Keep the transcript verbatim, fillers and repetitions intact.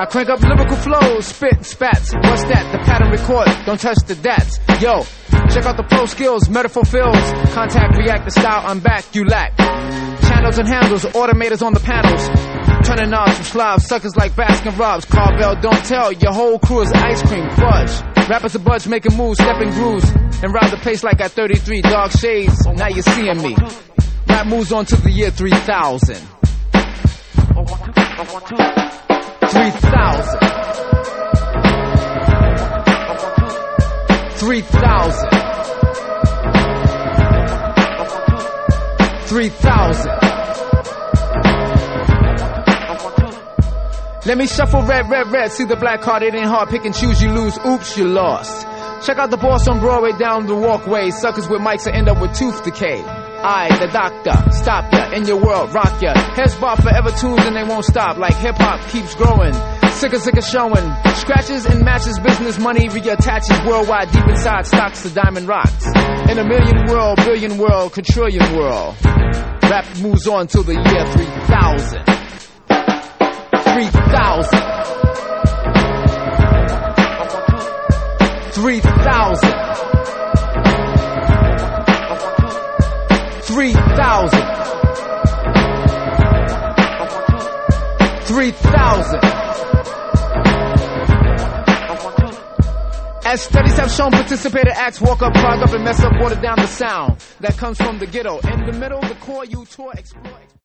I crank up lyrical flows, spit and spats. What's that? The pattern record, don't touch the dats. Yo, check out the flow skills, metaphor fills. Contact, react, the style I'm back, you lack. Channels and handles, automators on the panels. Turning knobs from slobs, suckers like Baskin Robbins. Carvel, don't tell, your whole crew is ice cream, fudge. Rappers a budge, making moves, stepping grooves. And ride the pace like at thirty-three, dark shades, now you're seeing me. Rap moves on to the year three thousand. three thousand. three thousand. three thousand. Let me shuffle red, red, red. See the black card, it ain't hard. Pick and choose, you lose. Oops, you lost. Check out the boss on Broadway down the walkway. Suckers with mics that end up with tooth decay. I, the doctor, stop ya in your world, rock ya. Heads bob forever tunes and they won't stop. Like hip hop keeps growing. Sicker, sicker showing. Scratches and matches, business money reattaches worldwide. Deep inside stocks the diamond rocks. In a million world, billion world, quadrillion world. Rap moves on till the year three thousand. three thousand. three thousand. three thousand. three thousand. As studies have shown, participated acts walk up, clog up, and mess up, water down the sound that comes from the ghetto. In the middle, the core you tore, explode.